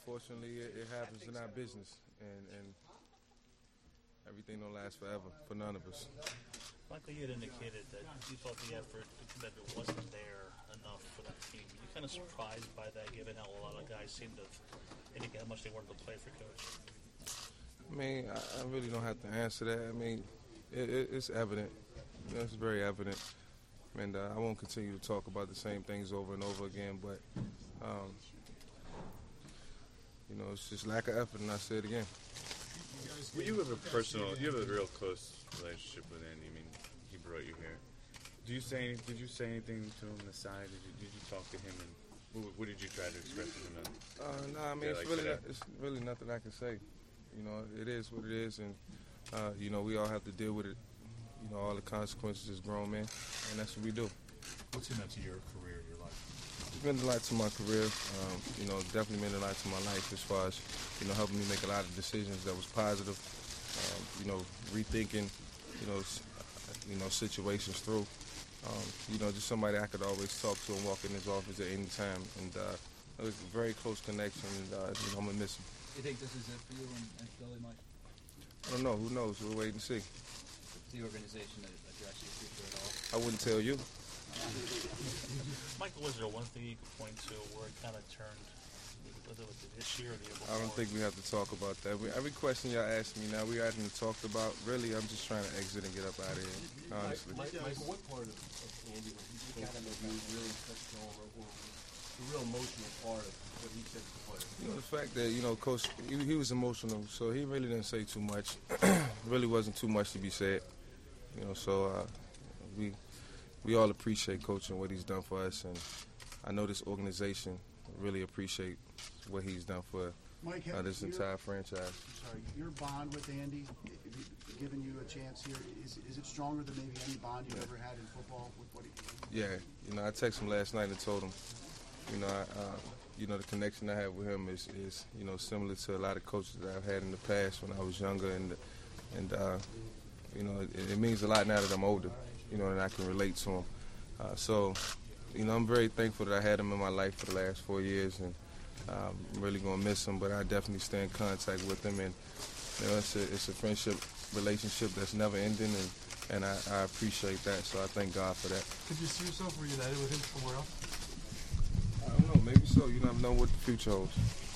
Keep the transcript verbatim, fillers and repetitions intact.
unfortunately, it, it happens in our business, and, and everything don't last forever for none of us. Michael, you had indicated that you thought the effort, the commitment wasn't there enough for that team. Were you kind of surprised by that, given how a lot of guys seemed to indicate how much they wanted to play for Coach? I mean, I, I really don't have to answer that. I mean, it, it, it's evident. You know, it's very evident. And uh, I won't continue to talk about the same things over and over again, but, um, you know, it's just lack of effort, and I say it again. Well, you have a personal, you have a real close relationship with Andy. I mean, he brought you here. Do you say, did you say anything to him on the side? Did you, did you talk to him, and what, what did you try to express to him? Uh, no, I mean, it's, like really not, it's really nothing I can say. You know, it is what it is, and, uh, you know, we all have to deal with it. You know, all the consequences as grown men, and that's what we do. What's it meant to your career, your life? It's meant a lot to my career. Um, you know, definitely meant a lot to my life as far as, you know, helping me make a lot of decisions that was positive. Um, you know, rethinking, you know, you know, situations through. Um, you know, just somebody I could always talk to and walk in his office at any time. And uh, it was a very close connection, and uh, you know, I'm going to miss him. You think this is it for you and, and Philly, Mike? I don't know. Who knows? We'll wait and see. The organization that address your future at all? I wouldn't tell you. Michael, was there one thing you could point to where it kind of turned, whether it was this year or the year before? I don't think we have to talk about that. We, every question y'all ask me now, we hadn't talked about. Really, I'm just trying to exit and get up out of here, honestly. Mike, Mike, what part of, of Andy was you kind of really touched on, or, or the real emotional part of what he said to the player? You know, the fact that, you know, Coach, he, he was emotional, so he really didn't say too much. Really wasn't too much to be said. You know, so uh, we we all appreciate Coach and what he's done for us, and I know this organization really appreciate what he's done for Mike, uh, this entire franchise. Sorry, your bond with Andy, giving you a chance here, is is it stronger than maybe any bond you've ever had in football with what he? Yeah, you know, I texted him last night and told him, you know, I, uh, you know, the connection I have with him is, is, you know, similar to a lot of coaches that I've had in the past when I was younger, and and. Uh, You know, it, it means a lot now that I'm older, you know, and I can relate to him. Uh, so, you know, I'm very thankful that I had him in my life for the last four years, and um, I'm really going to miss him, but I definitely stay in contact with him. And, you know, it's a, it's a friendship relationship that's never ending, and, and I, I appreciate that, so I thank God for that. Could you see yourself reunited with him somewhere else? I don't know, maybe so. You never know what the future holds.